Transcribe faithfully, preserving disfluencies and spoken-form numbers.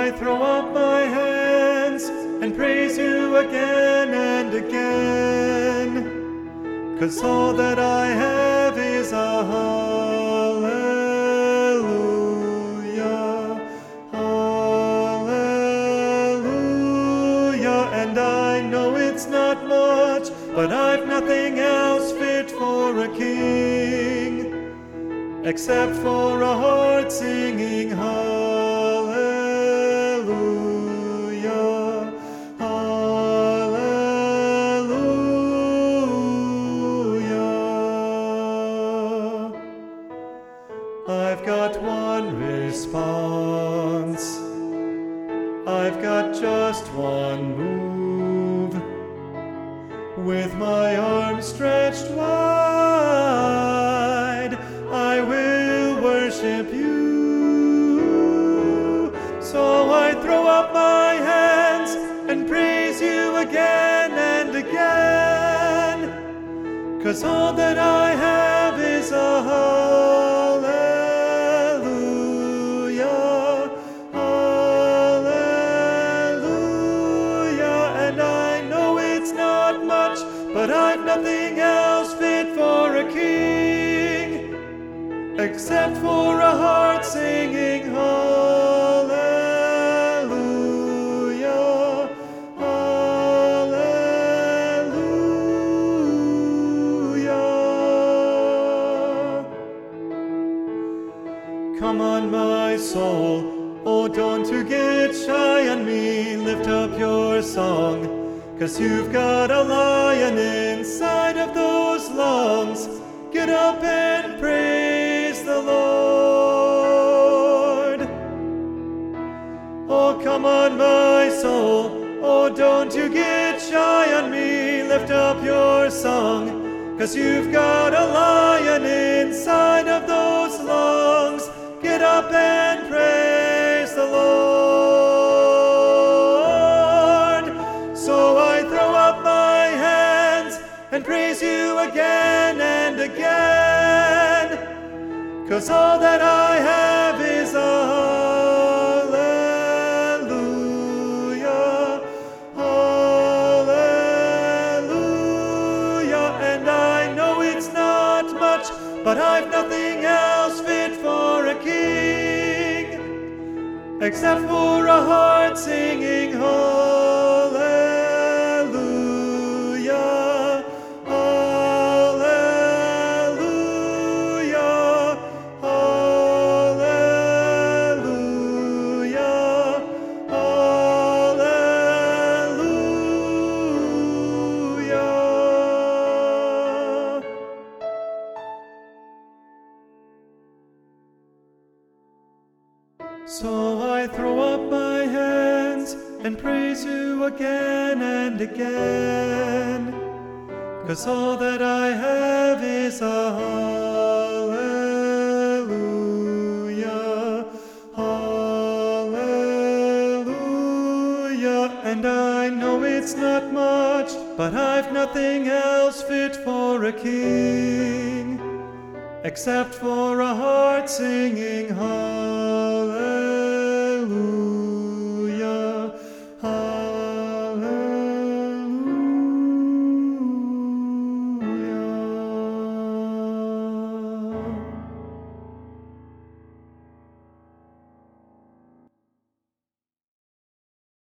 I throw up my hands and praise you again and again. 'Cause all that I have is a hallelujah, hallelujah. And I know it's not much, but I've nothing else fit for a king, except for a heart singing hallelujah, hallelujah. I've got one response, I've got just one move, with my arms stretched wide, I will worship you. So I throw up my hands and praise you again and again. 'Cause all that I have is a hallelujah, hallelujah. And I know it's not much, but I've nothing else fit for a king, except for a heart singing hallelujah, hallelujah. Come on, my soul, oh, don't you get shy on me, lift up your song. 'Cause you've got a lion inside of those lungs. Get up and praise the Lord. Oh, come on, my soul, oh, don't you get shy on me, lift up your song. 'Cause you've got a lion inside of those lungs. Get up and praise the Lord. So I throw up my hands and praise you again and again. 'Cause all that I have is a hallelujah, hallelujah. And I know it's not much, but I've nothing else fit for a king, except for a heart singing hallelujah, hallelujah, hallelujah, hallelujah. So I throw up my hands and praise you again and again. 'Cause all that I have is a hallelujah, hallelujah. And I know it's not much, but I've nothing else fit for a king, except for a heart singing hallelujah.